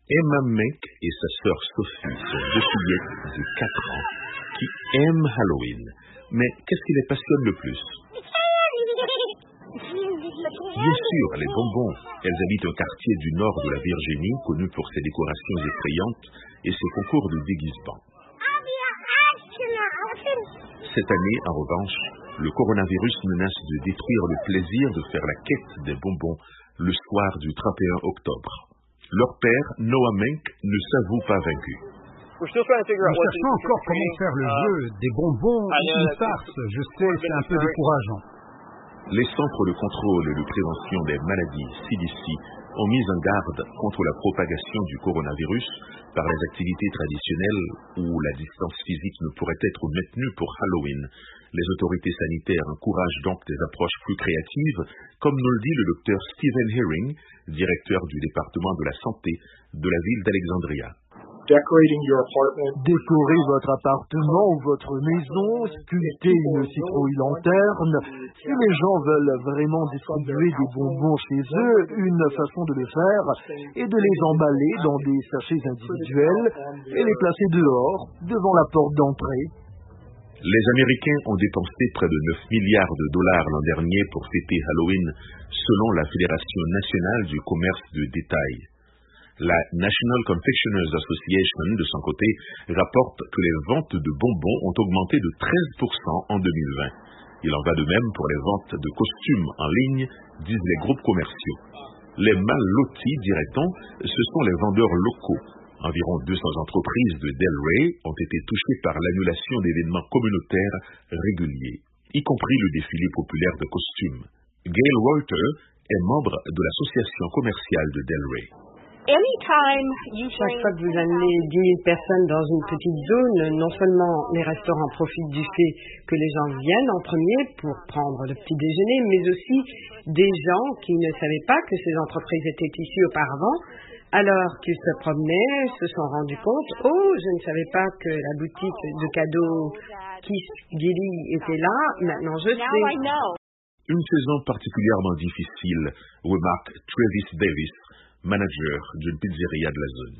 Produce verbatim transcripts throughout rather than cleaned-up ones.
Emma Menk et sa sœur Sophie sont deux fillettes de quatre ans qui aiment Halloween. Mais qu'est-ce qui les passionne le plus? Bien sûr, les bonbons. Elles habitent un quartier du nord de la Virginie, connu pour ses décorations effrayantes et ses concours de déguisement. Cette année, en revanche, le coronavirus menace de détruire le plaisir de faire la quête des bonbons le soir du trente et un octobre. Leur père, Noah Menk, ne s'avoue pas vaincu. Nous cherchons encore comment faire le jeu des bonbons une farce. Je sais, c'est un peu décourageant. Les centres de contrôle et de prévention des maladies, C D C, ont mis en garde contre la propagation du coronavirus par les activités traditionnelles où la distance physique ne pourrait être maintenue pour Halloween. Les autorités sanitaires encouragent donc des approches plus créatives, comme nous le dit le docteur Stephen Herring, directeur du département de la santé de la ville d'Alexandria. Décorez votre appartement ou votre maison, sculptez une citrouille lanterne. Si les gens veulent vraiment distribuer des bonbons chez eux, une façon de le faire est de les emballer dans des sachets individuels et les placer dehors, devant la porte d'entrée. Les Américains ont dépensé près de neuf milliards de dollars l'an dernier pour fêter Halloween, selon la Fédération nationale du commerce de détail. La National Confectioners Association, de son côté, rapporte que les ventes de bonbons ont augmenté de treize pour cent en deux mille vingt. Il en va de même pour les ventes de costumes en ligne, disent les groupes commerciaux. Les mal lotis, dirait-on, ce sont les vendeurs locaux. Environ deux cents entreprises de Delray ont été touchées par l'annulation d'événements communautaires réguliers, y compris le défilé populaire de costumes. Gail Reuter est membre de l'association commerciale de Delray. Chaque fois que vous amenez dix mille personnes dans une petite zone, non seulement les restaurants profitent du fait que les gens viennent en premier pour prendre le petit déjeuner, mais aussi des gens qui ne savaient pas que ces entreprises étaient ici auparavant, alors qu'ils se promenaient, se sont rendus compte, oh, je ne savais pas que la boutique de cadeaux Kiss Gilly était là, maintenant je sais. Une saison particulièrement difficile, remarque Travis Davis, manager d'une pizzeria de la zone.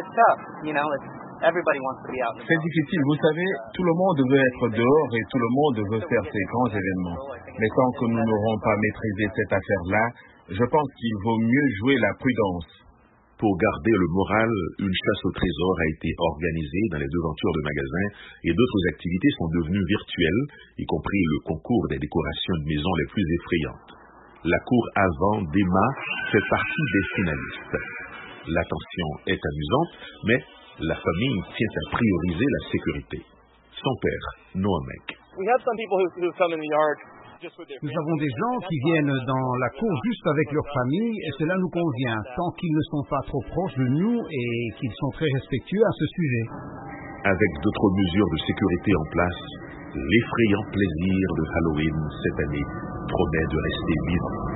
C'est difficile, vous savez, tout le monde veut être dehors et tout le monde veut faire ces grands événements. Mais tant que nous n'aurons pas maîtrisé cette affaire-là, je pense qu'il vaut mieux jouer la prudence. Pour garder le moral, une chasse au trésor a été organisée dans les devantures de magasins et d'autres activités sont devenues virtuelles, y compris le concours des décorations de maisons les plus effrayantes. La cour avant d'Emma fait partie des finalistes. L'attention est amusante, mais la famille tient à prioriser la sécurité. Son père, Noah Menk. Nous avons des gens qui viennent dans la cour juste avec leur famille et cela nous convient, tant qu'ils ne sont pas trop proches de nous et qu'ils sont très respectueux à ce sujet. Avec d'autres mesures de sécurité en place, l'effrayant plaisir de Halloween cette année promet de rester vivant.